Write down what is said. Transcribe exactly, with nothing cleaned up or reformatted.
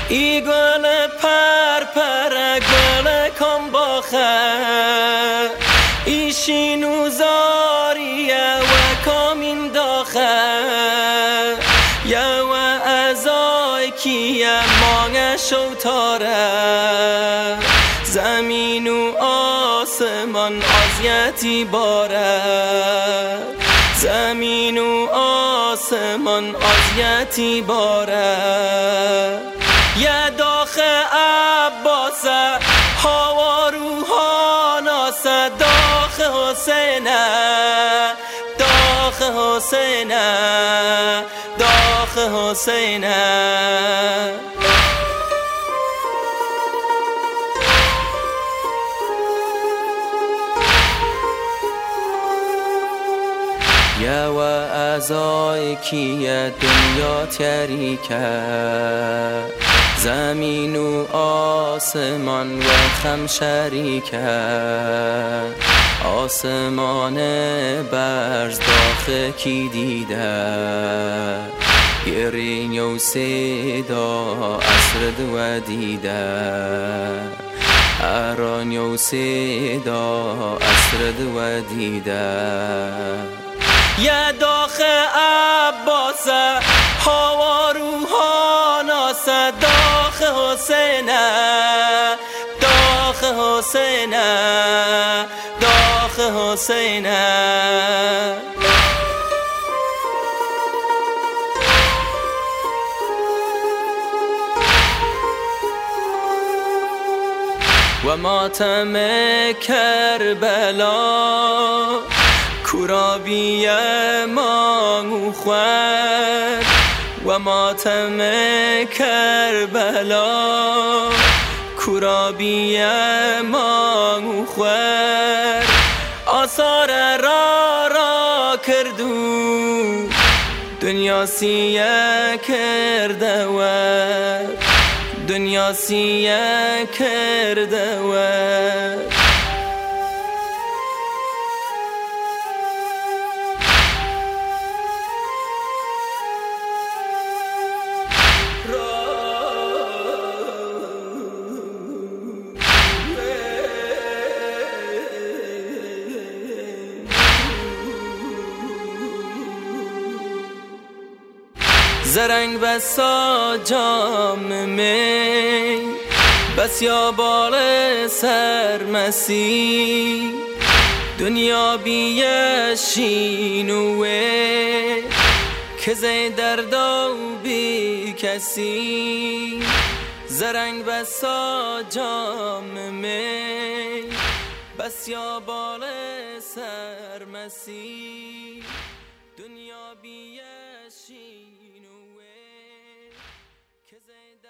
ای گل پر پر گل کن باخه ای شینو زاریه و کامین داخه یا و ازای کیه مانگ شوتاره زمین و آسمان آزیتی باره زمین و آسمان آزیتی باره یه داخ عباسه هوا روحاناسه داخ حسینه داخ حسینه داخ حسینه یه و ازای کیه دنیا تریکه زمین و آسمان و خم شریکه آسمان برز داخل کی دیده گرین و صدا اسرد و دیده اران و صدا اسرد و دیده یه داخ عباسه هوا روحاناسه داخ حسینه داخ حسینه داخ حسینه و ماتم کربلا کورابی مانگو خود و ماتم کربلا کورابی مانگو خود آثار را را کردو دنیا سیه کرده و دنیا سیه کرده و زرنگ بسا جام می بس یا بال سرمسی دنیا بیشینوه که زی دردا و بی کسی زرنگ بسا جام می بس یا بال سرمسی دنیا بیشینوه که زی